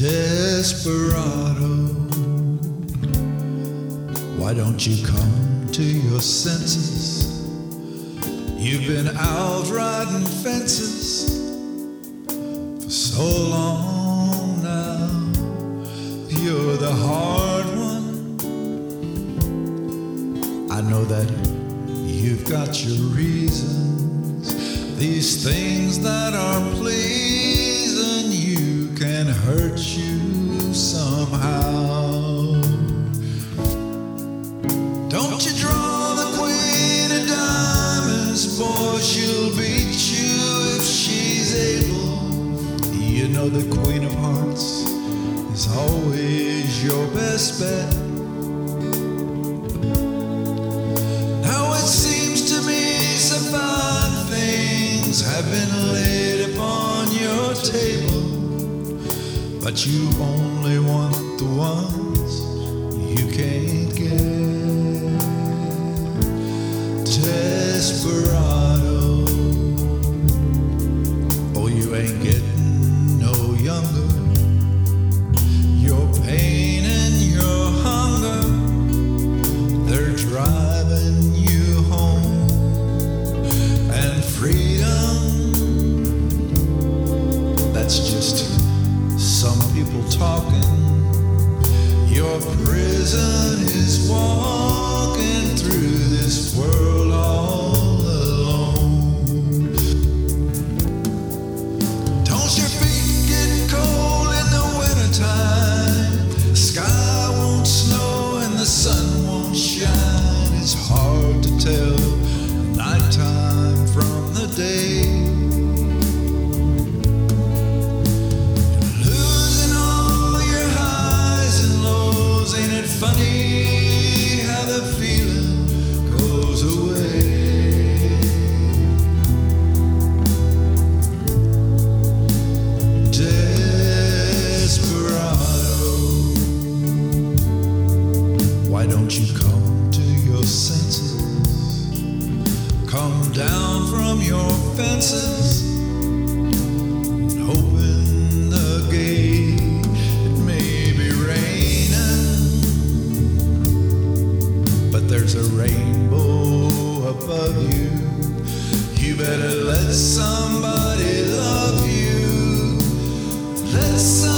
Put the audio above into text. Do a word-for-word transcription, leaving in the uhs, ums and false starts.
Desperado, why don't you come to your senses? You've been out riding fences for so long now. You're the hard one. I know that you've got your reasons. These things that are pleasing you can hurt you somehow. Don't you draw the queen of diamonds, boy, she'll beat you if she's able. You know the queen of hearts is always your best bet. Now it seems to me some fine things have been laid upon your table, but you only want the ones you can't get. Desperado, oh, you ain't getting no younger. Your pain and your hunger, they're driving you home. And freedom, that's just some people talking. Your prison is walking through this world all alone. Don't your feet get cold in the wintertime? The sky won't snow and the sun won't shine. It's hard to tell nighttime from the day. Funny how the feeling goes away. Desperado, why don't you come to your senses? Come down from your fences and open the gate. It may be raining, but there's a rainbow above you. You better let somebody love you. Let somebody